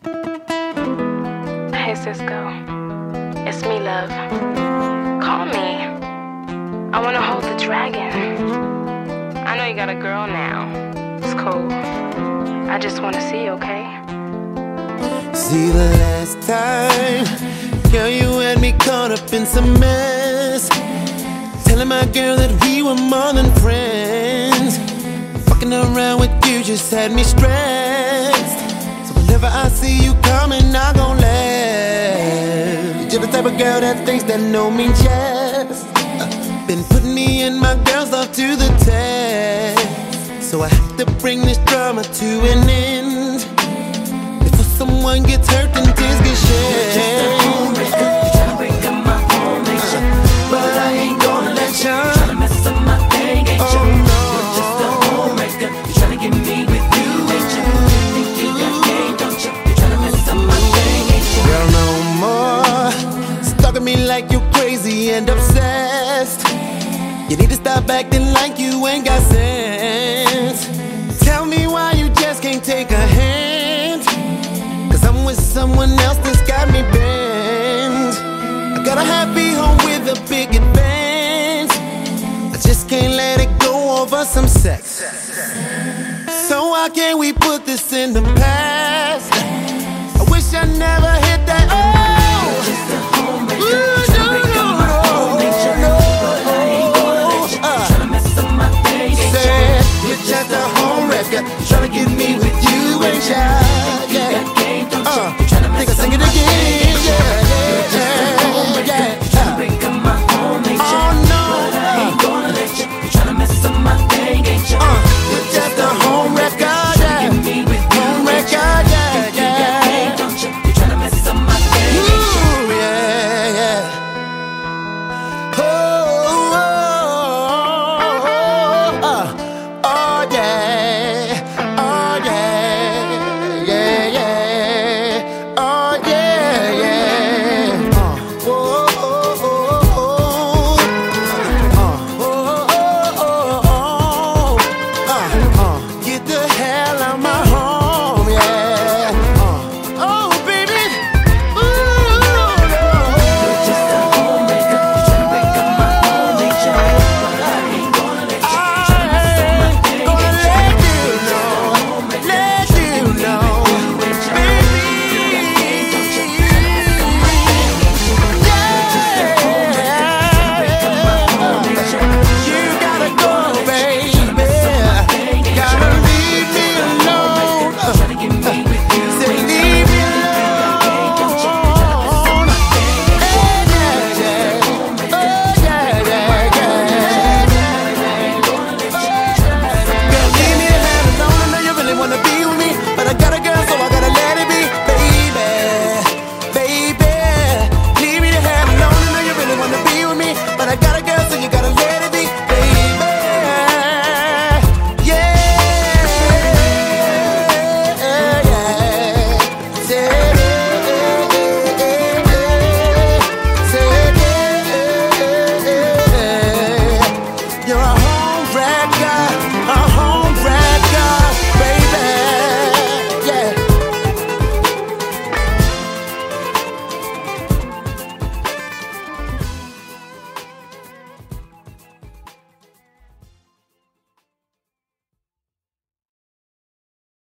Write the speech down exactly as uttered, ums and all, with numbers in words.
Hey Cisco, it's me, love. Call me. I wanna hold the dragon. I know you got a girl now. It's cool. I just wanna see you, okay? See, the last time, girl, you had me caught up in some mess, telling my girl that we were more than friends. Fucking around with you just had me stressed. So whenever I see you coming, I gon' laugh. You're the type of girl that thinks that no means yes. uh, Been putting me and my girls off to the test. So I have to bring this drama to an end. Before someone gets hurt and tears get shed. You're just a homemaker. You're tryna break up my formation, but I ain't gonna let you. You're tryna mess up my thing, ain't you? Oh, no. You're just a homemaker. You're tryna get me with you, ain't you? Think you got game, don't you? You're tryna mess up my thing, ain't you? Girl, no more stalking me like you're crazy and obsessed. You need to stop acting like you ain't got sense. Tell me why you just can't take a hand, cause I'm with someone else that's got me bent. I got a happy home with a big advance. I just can't let it go over some sex. So why can't we put this in the past?